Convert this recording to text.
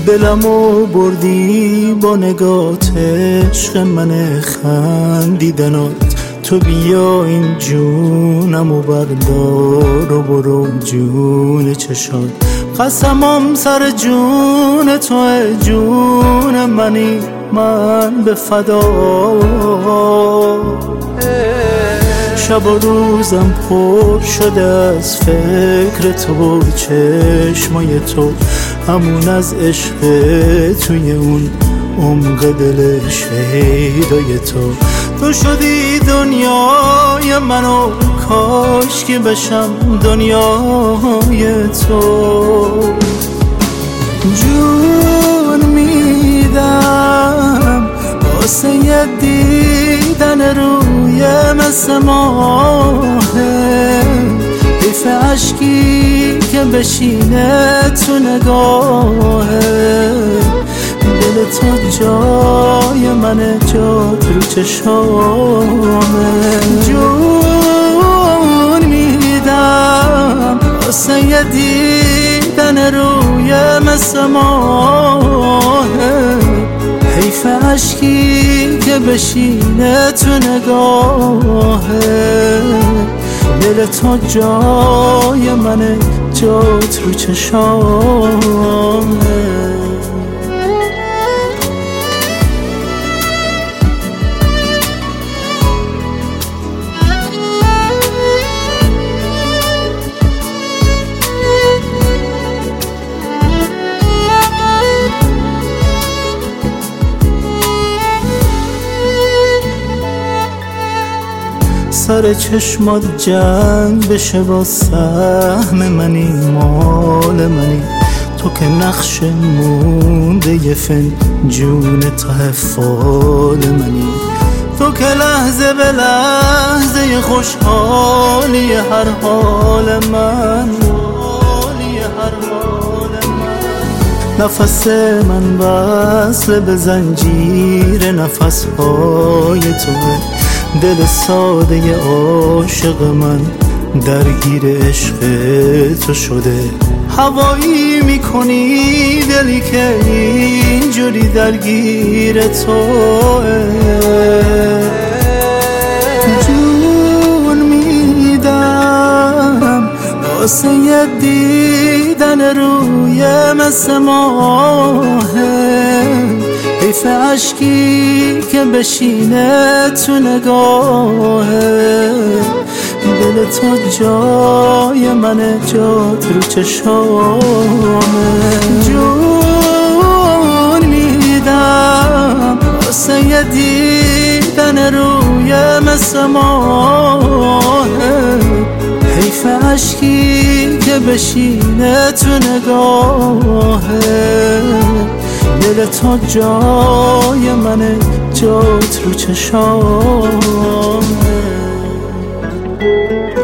دلمو بردی با نگات عشق من خندیدنات. تو بیا این جونمو بردار و برو جون چشات. قسمم سر جون تو جون منی من به فدا. شب و روزم پر شده از فکر تو و چشمای تو، همون از عشق توی اون عمق دل شیدای تو. تو شدی دنیای منو کاش که بشم دنیای تو. جون میدم واسه یه دیدن روی مثل ماهه، حیف عشقی که بشینه تو نگاهه. دل تو جای منه، جات رو چشامه. جون میدم واسه یه دیدن روی مثل ماهه، حیف عشقی که بشینه تو نگاهه. دل تو جای منه، جات رو چشامه. سر چشمات جنگ بشه با سهم منی، مال منی. تو که نقش مونده یه فنجون ته فال منی. تو که لحظه به لحظه خوشحالی هر حال من. نفس من وصل به زنجیر نفسهای توه. دل ساده عاشق من درگیر عشق تو شده. هوایی میکنی دلی که اینجوری درگیر توه. جون میدم واسه یه دیدن روی مثل ماهه، حیف عشقی که بشینه تو نگاهه. دل تو جای منه، جات رو چشامه. جون میدم واسه یه دیدن روی مثل ماهه، حیف عشقی که بشینه تو نگاهه. دل تو جای منه، جات رو چشامه.